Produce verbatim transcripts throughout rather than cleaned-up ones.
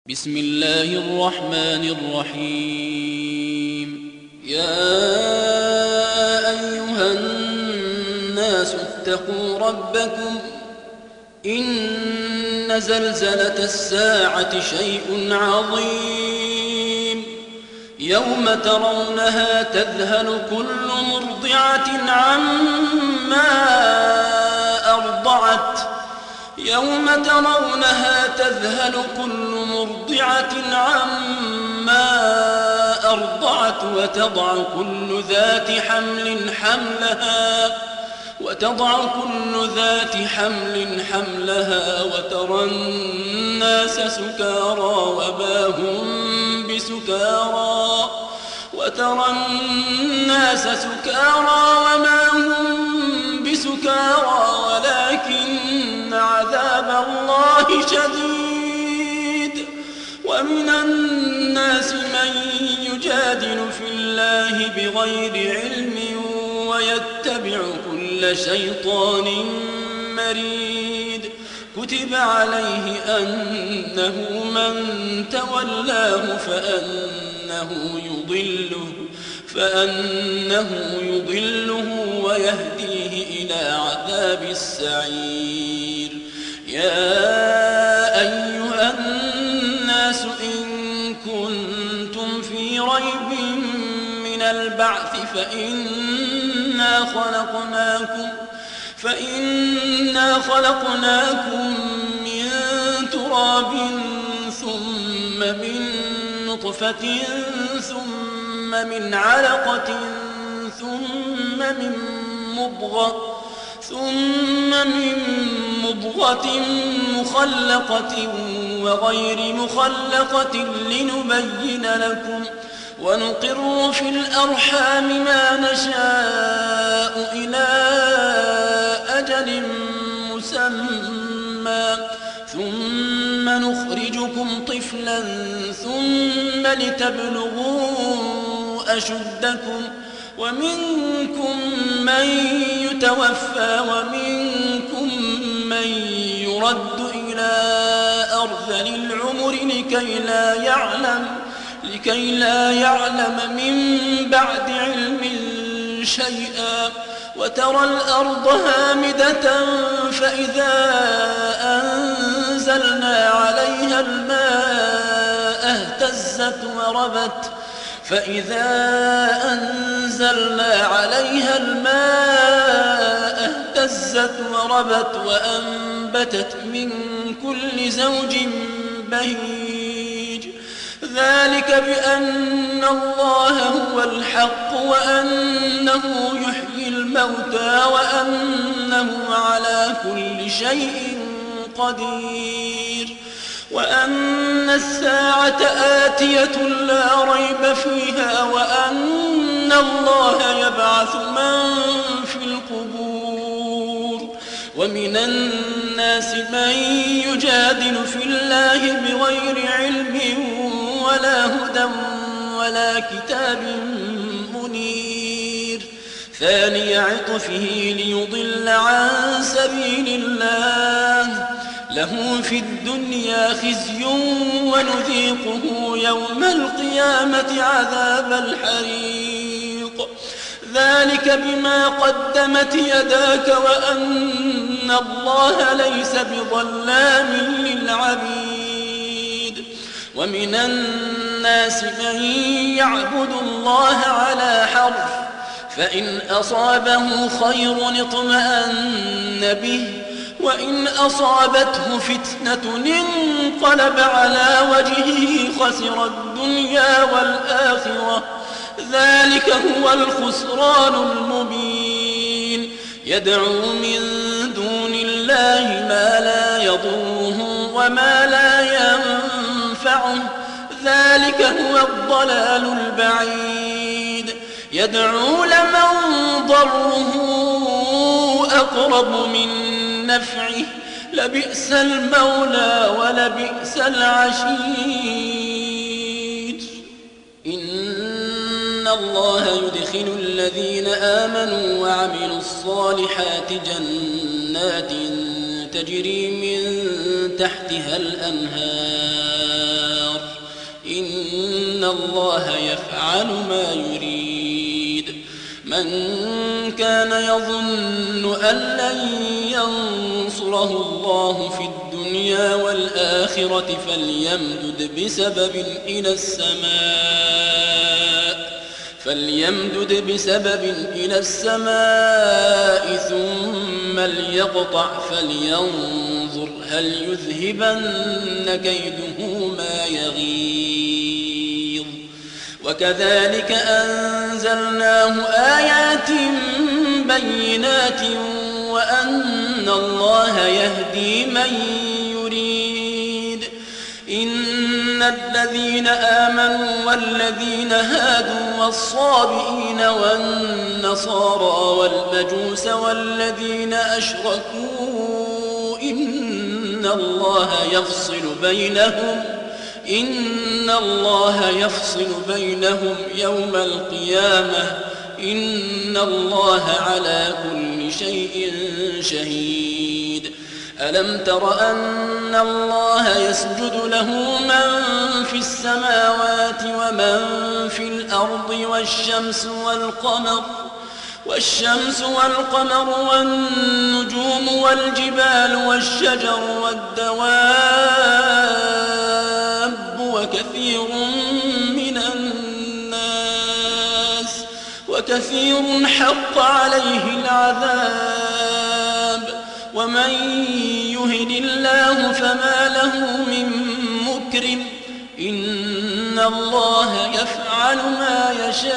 بسم الله الرحمن الرحيم. يا أيها الناس اتقوا ربكم إن زلزلة الساعة شيء عظيم يوم ترونها تذهل كل مرضعة عما أرضعت يوم ترونها تذهل كل مرضعة عما أرضعت وتضع كل ذات حمل حملها وتضع كل ذات حمل حملها وترى الناس سكارى وما هم بسكارى وترى الناس سكارى وما هم بسكارى ولكن عذاب الله شديد. ومن الناس من يجادل في الله بغير علم ويتبع كل شيطان مريد. كتب عليه أنه من تولاه فأنه يضله فأنه يضله ويهديه إلى عذاب السعير. يا أيها الناس إن كنتم في ريب من البعث فإنا خلقناكم فإنا خلقناكم من تراب ثم من نطفة ثم من علقة ثم من مضغة ثم من مضغة مخلقة وغير مخلقة لنبين لكم ونقر في الأرحام ما نشاء إلى أجل مسمى ثم نخرجكم طفلا ثم لتبلغوا أشدكم ومنكم من يتوفى ومنكم من يرد إلى أرذل العمر لكي لا يعلم لكي لا يعلم من بعد علم شيئا. وترى الأرض هامدة فإذا أنزلنا عليها الماء اهتزت وربت فإذا أنزلنا عليها الماء اهتزت وربت وأنبتت من كل زوج بهيج. ذلك بأن الله هو الحق وأنه يحيي الموتى وأنه على كل شيء قدير وأن الساعة آتية لا ريب فيها وأن الله يبعث من في القبور. ومن الناس من يجادل في الله بغير علم ولا هدى ولا كتاب منير. ثاني عطفه ليضل عن سبيل الله له في الدنيا خزي ونذيقه يوم القيامة عذاب الحريق. ذلك بما قدمت يداك وأن الله ليس بظلام للعبيد. ومن الناس من يعبد الله على حرف فإن أصابه خير اطمأن به وإن أصابته فتنة انقلب على وجهه خسر الدنيا والآخرة. ذلك هو الخسران المبين. يدعو من دون الله ما لا يضره وما لا ينفعه. ذلك هو الضلال البعيد. يدعو لمن ضره أقرب من نفعه لبئس المولى ولبئس العشير. إن الله يدخل الذين آمنوا وعملوا الصالحات جنات تجري من تحتها الأنهار الله يفعل ما يريد. من كان يظن أن لن ينصره الله في الدنيا والآخرة فليمدد بسبب إلى السماء فليمدد بسبب إلى السماء ثم ليقطع فلينظر هل يذهبن كيده ما يغيظ. وكذلك أنزلناه آيات بينات وأن الله يهدي من يريد. إن الذين آمنوا والذين هادوا والصابئين والنصارى والمجوس والذين أشركوا إن الله يفصل بينهم إن الله يفصل بينهم يوم القيامة إن الله على كل شيء شهيد. ألم تر أن الله يسجد له من في السماوات ومن في الأرض والشمس والقمر والشمس والقمر والنجوم والجبال والشجر والدواب وكثير من الناس وكثير حق عليه العذاب. ومن يهن الله فما له من مكرم إن الله يفعل ما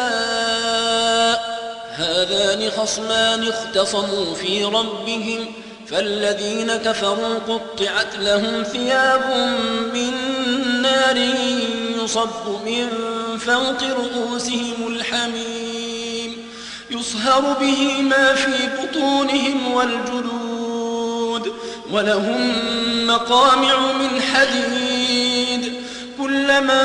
يشاء. هذان خصمان اختصموا في ربهم فالذين كفروا قطعت لهم ثياب من نار يصب من فوق رؤوسهم الحميم يصهر به ما في بطونهم والجلود ولهم مقامع من حديد كلما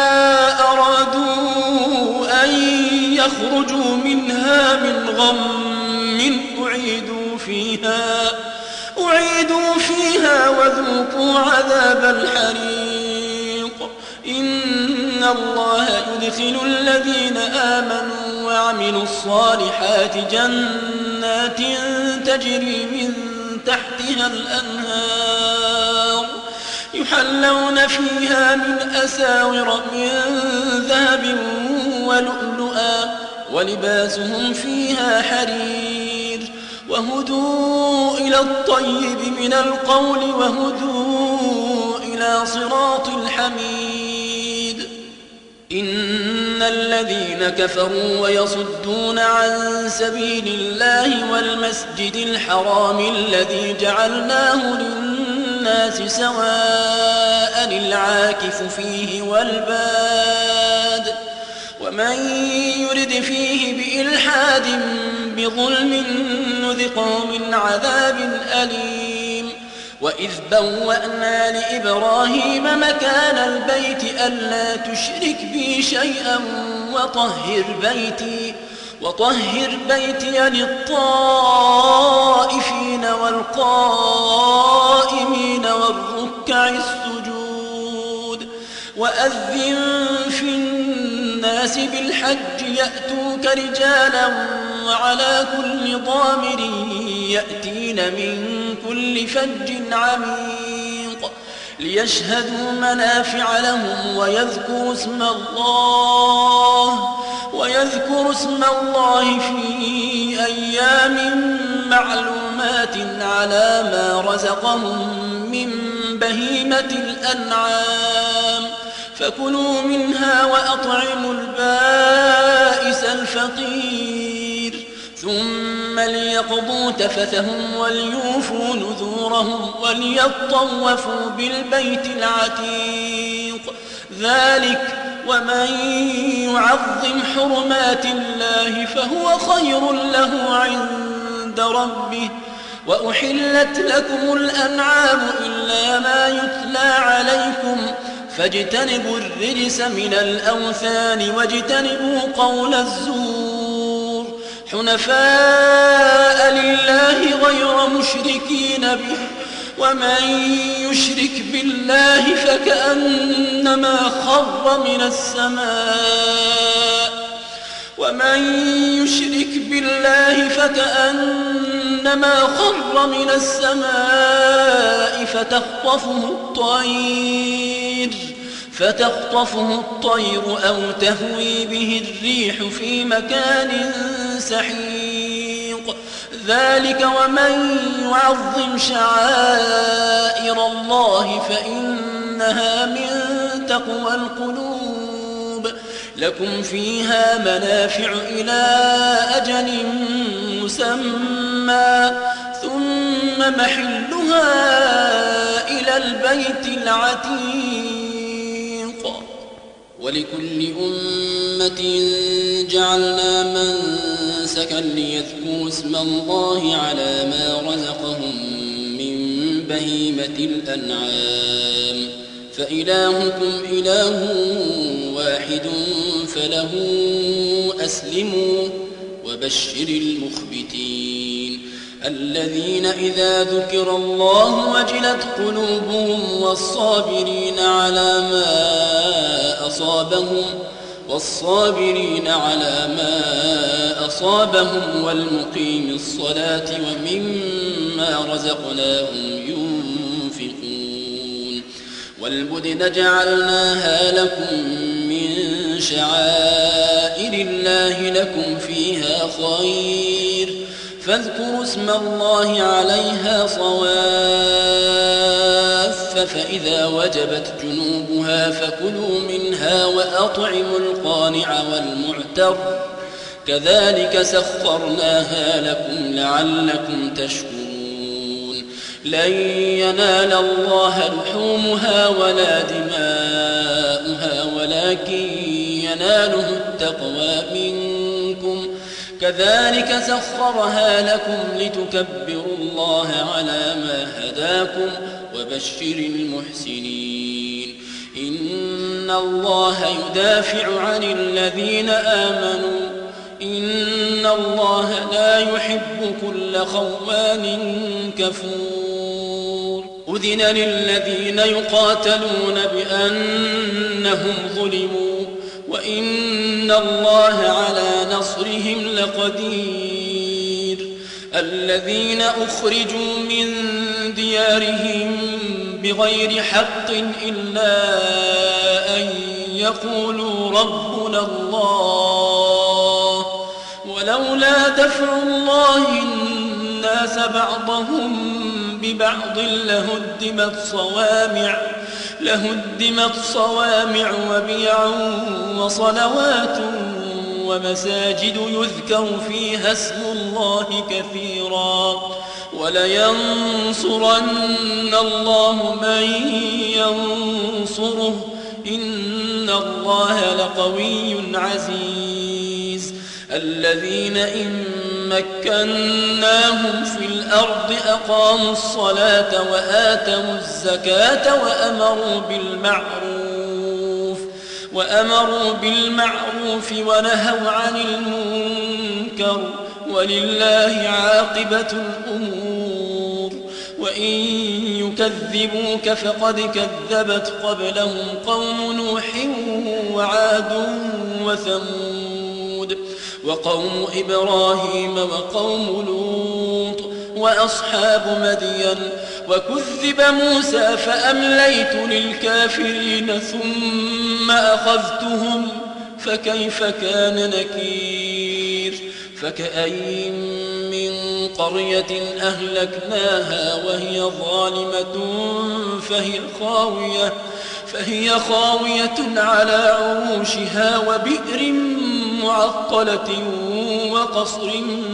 أرادوا أن يخرجوا منها من غم أعيدوا فيها أعيدوا فيها وذوقوا عذاب الحريق. إن الله يدخل الذين آمنوا وعملوا الصالحات جنات تجري من تحتها الأنهار يحلون فيها من أساور من ذهب ولؤلؤا ولباسهم فيها حرير وهدوا إلى الطيب من القول وهدوا إلى صراط الحميد. إن الذين كفروا ويصدون عن سبيل الله والمسجد الحرام الذي جعلناه للناس سواء العاكف فيه والباد ومن يرد فيه بإلحاد بظلم نذقه من عذاب أليم. وإذ بوأنا لإبراهيم مكان البيت ألا تشرك بي شيئا وطهر بيتي وطهر بيتي للطائفين والقائمين والركع السجود. وأذن في الناس بالحج يأتوك رجالا وعلى كل ضامر يأتين من كل فج عميق ليشهدوا منافع لهم ويذكروا اسم الله ويذكروا اسم الله في أيام معلومات على ما رزقهم من بهيمة الأنعام فكلوا منها وأطعموا البائس الفقير ثم ليقضوا تفثهم وليوفوا نذورهم وليطوفوا بالبيت العتيق. ذلك ومن يعظم حرمات الله فهو خير له عند ربه. وأحلت لكم الأنعام إلا ما يتلى عليكم فاجتنبوا الرجس من الأوثان واجتنبوا قول الزور حنفاء لله غير مشركين به ومن يشرك بالله فكأنما خر خر من السماء ومن يشرك بالله فكأنما خر من السماء فتخطفه الطير فتخطفه الطير أو تهوي به الريح في مكان سحيق ذلك ومن يعظم شعائر الله فإنها من تقوى القلوب لكم فيها منافع إلى أجل مسمى ثم محلها إلى البيت العتيق ولكل أمة جعلنا منسكا ليذكروا اسم الله على ما رزقهم من بهيمة الأنعام فإلهكم إله واحد فله أسلموا وبشر المخبتين الذين إذا ذكر الله وجلت قلوبهم والصابرين على ما أصابهم والصابرين على ما أصابهم والمقيم الصلاة ومما رزقناهم ينفقون والبدن جعلناها لكم من شعائر الله لكم فيها خير فاذكروا اسم الله عليها صواف فإذا وجبت جنوبها فكلوا منها وأطعموا القانع والمعتر كذلك سخرناها لكم لعلكم تشكرون لن ينال الله لحومها ولا دماؤها ولكن يناله التقوى منكم كذلك سخرها لكم لتكبروا الله على ما هداكم وبشر المحسنين إن الله يدافع عن الذين آمنوا إن الله لا يحب كل خوان كفور أذن للذين يقاتلون بأنهم ظلموا وإن الله على نصرهم لقدير الذين أخرجوا من ديارهم بغير حق إلا أن يقولوا ربنا الله ولولا دفع الله الناس بعضهم ببعض لهدمت صوامع لهدمت صوامع وبيع وصلوات ومساجد يذكر فيها اسم الله كثيرا ولينصرن الله من ينصره إن الله لقوي عزيز الذين إن مكناهم في الأرض أقاموا الصلاة وآتوا الزكاة وأمروا بالمعروف وأمروا بالمعروف ونهوا عن المنكر ولله عاقبة الأمور وإن يكذبوك فقد كذبت قبلهم قوم نوح وعاد وثمود وقوم إبراهيم وقوم لوط وأصحاب مدين وكذب موسى فأمليت للكافرين ثم أخذتهم فكيف كان نكير فكأين من قرية أهلكناها وهي ظالمة فهي خاوية فهي خاوية على عروشها وبئر معطلة وقصر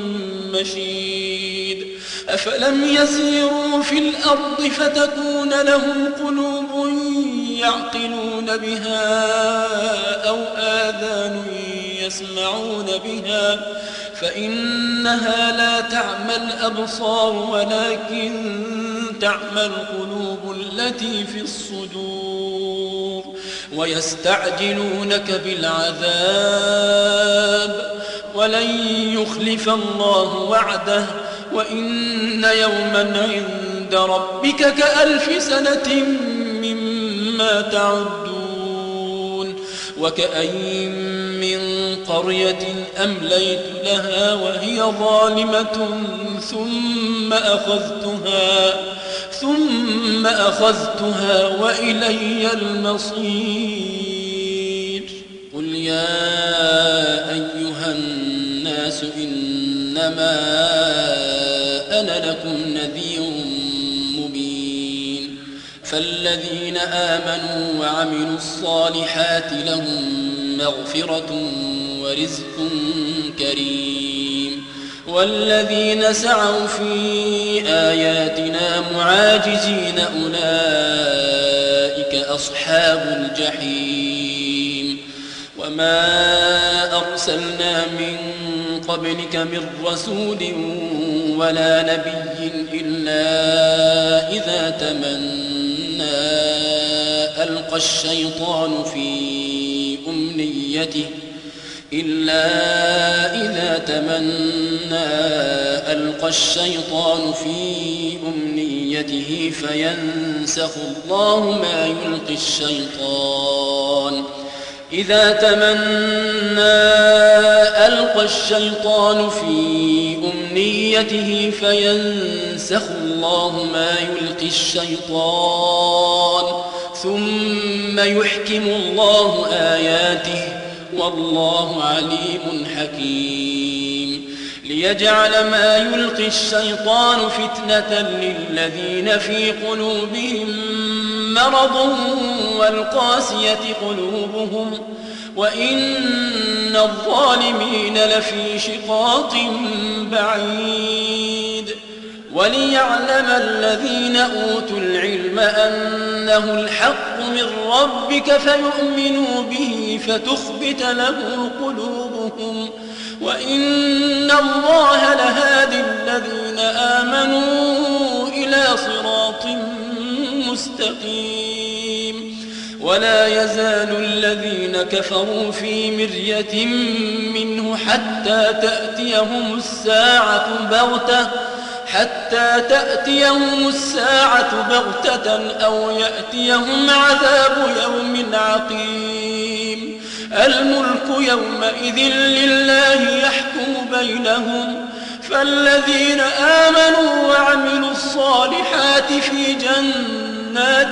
مشيد أفلم يسيروا في الأرض فتكون لهم قلوب يعقلون بها أو آذان يسمعون بها فإنها لا تعمى الأبصار ولكن تعمى القلوب التي في الصدور ويستعجلونك بالعذاب ولن يخلف الله وعده وإن يوما عند ربك كألف سنة مما تعدون وكأين من قرية أمليت لها وهي ظالمة ثم أخذتها ثم أخذتها وإلي المصير. قل يا أيها الناس إنما أنا لكم نذير مبين. فالذين آمنوا وعملوا الصالحات لهم مغفرة ورزق كريم. والذين سعوا في آياتنا معاجزين أولئك أصحاب الجحيم. وما أرسلنا من قبلك من رسول ولا نبي إلا إذا تمنى ألقى الشيطان في أمنيته إلا إذا تمنى ألقى الشيطان في أمنيته فينسخ الله ما يلقي الشيطان إذا تمنى ألقى الشيطان في أمنيته فينسخ الله ما يلقي الشيطان ثم يحكم الله آياته والله عليم حكيم. ليجعل ما يلقي الشيطان فتنة للذين في قلوبهم مرض والقاسية قلوبهم وإن الظالمين لفي شقاق بعيد. وليعلم الذين أوتوا العلم أنه الحق من ربك فيؤمنوا به فتخبت له قلوبهم وإن الله لهادي الذين آمنوا إلى صراط مستقيم. ولا يزال الذين كفروا في مرية منه حتى تأتيهم الساعة بغتة حتى تأتيهم الساعة بغتة أو يأتيهم عذاب يوم عقيم. الملك يومئذ لله يحكم بينهم فالذين آمنوا وعملوا الصالحات في جنات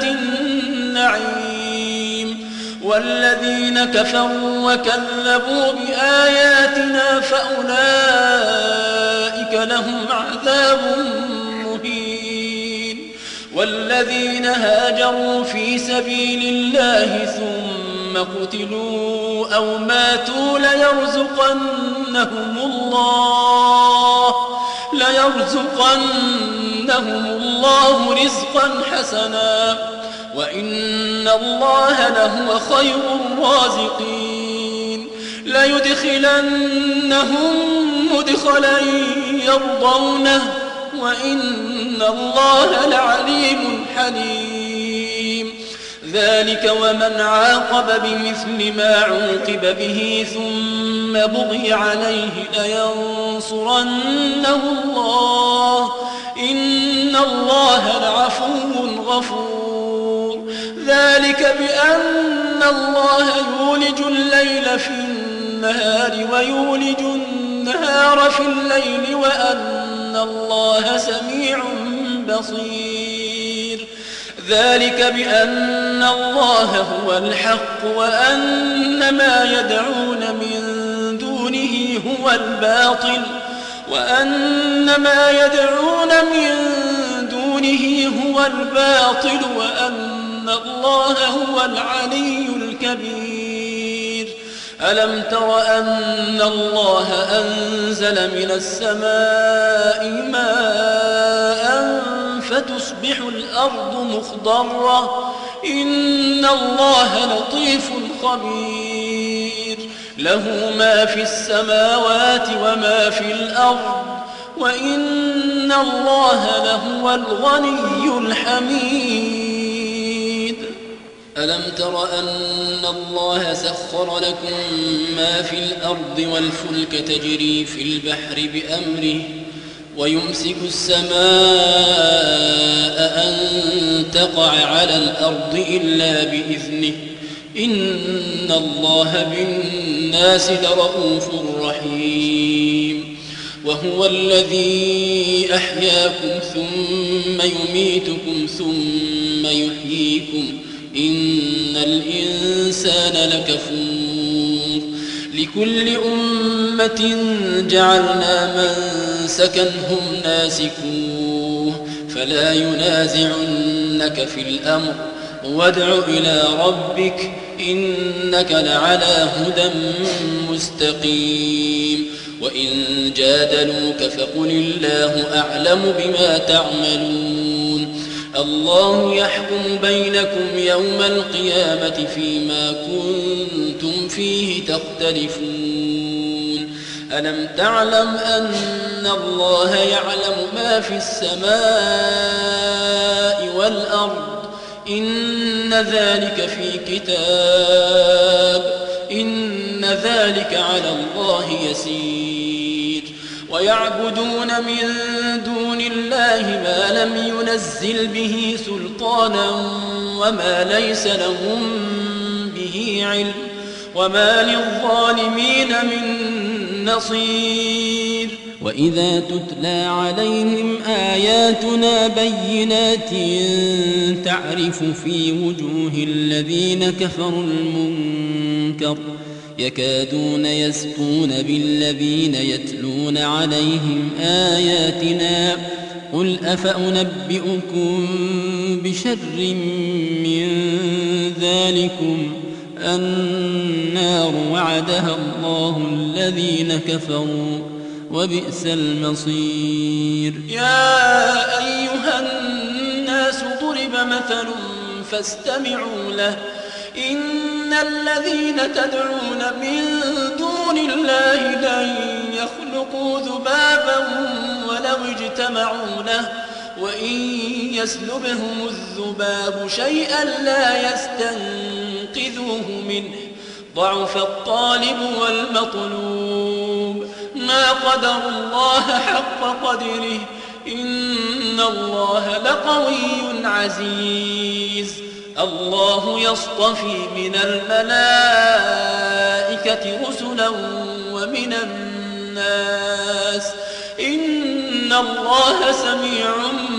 النعيم والذين كفروا وكذبوا بآياتنا فأولئك لهم عذاب مهين. والذين هاجروا في سبيل الله ثم قتلوا أو ماتوا ليرزقنهم الله ليرزقنهم الله رزقا حسنا وإن الله لهو خير الرازقين. ليدخلنهم مدخلا يرضونه وإن الله لعليم حليم. ذلك ومن عاقب بمثل ما عوقب به ثم بغي عليه لينصرنه الله إن الله لعفو غفور. ذلك بأن الله يولج الليل في النهار ويولج النهار في الليل وأن الله سميع بصير. ذلك بأن الله هو الحق وأن ما يدعون من دونه هو الباطل وأن ما يدعون من دونه هو الباطل وأن الله هو العلي الكبير. ألم تر أن الله أنزل من السماء ماء فتصبح الأرض مخضرة إن الله لطيف خبير. له ما في السماوات وما في الأرض وإن الله لهو الغني الحميد. ألم تر أن الله سخر لكم ما في الأرض والفلك تجري في البحر بأمره ويمسك السماء أن تقع على الأرض إلا بإذنه إن الله بالناس لرءوف رحيم وهو الذي أحياكم ثم يميتكم ثم يحييكم إن الإنسان لكفور لكل أمة جعلنا منسكا هم ناسكوه فلا ينازعنك في الأمر وادع إلى ربك إنك لعلى هدى مستقيم وإن جادلوك فقل الله أعلم بما تعملون الله يحكم بينكم يوم القيامة فيما كنتم فيه تختلفون ألم تعلم أن الله يعلم ما في السماء والأرض إن ذلك في كتاب إن ذلك على الله يسير ويعبدون من دون الله ما لم ينزل به سلطانا وما ليس لهم به علم وما للظالمين من نصير وإذا تتلى عليهم آياتنا بينات تعرف في وجوه الذين كفروا المنكر يكادون يسطون بالذين يتلون عليهم آياتنا قل أفأنبئكم بشر من ذلكم النار وعدها الله الذين كفروا وبئس المصير يا أيها الناس ضرب مثل فاستمعوا له إن الذين تدعون من دون الله لن يخلقوا ذبابا ولو اجتمعوا له وإن يسلبهم الذباب شيئا لا يستنقذوه منه ضعف الطالب والمطلوب ما قدر الله حق قدره إن الله لقوي عزيز الله يصطفي من الملائكة رسلا ومن الناس إن الله سميع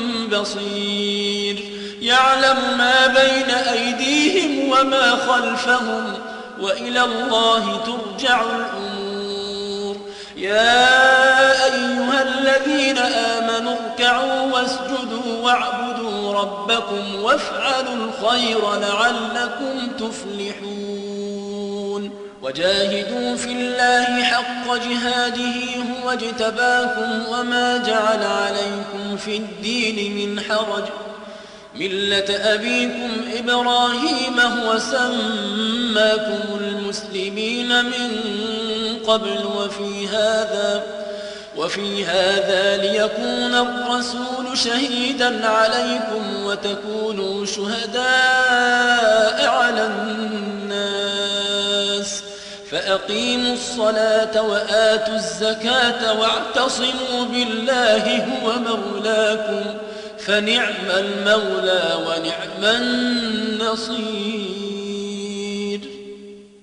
بصير يعلم ما بين أيديهم وما خلفهم وإلى الله ترجع الأمور يا أيها الذين آمنوا اركعوا واسجدوا واعبدوا ربكم وافعلوا الخير لعلكم تفلحون وجاهدوا في الله حق جهاده هو اجتباكم وما جعل عليكم في الدين من حرج ملة أبيكم إبراهيم هو سماكم المسلمين من قبل وفي هذا وفي هذا ليكون الرسول شهيدا عليكم وتكونوا شهداء على الناس فأقيموا الصلاة وآتوا الزكاة واعتصموا بالله هو مولاكم فنعم المولى ونعم النصير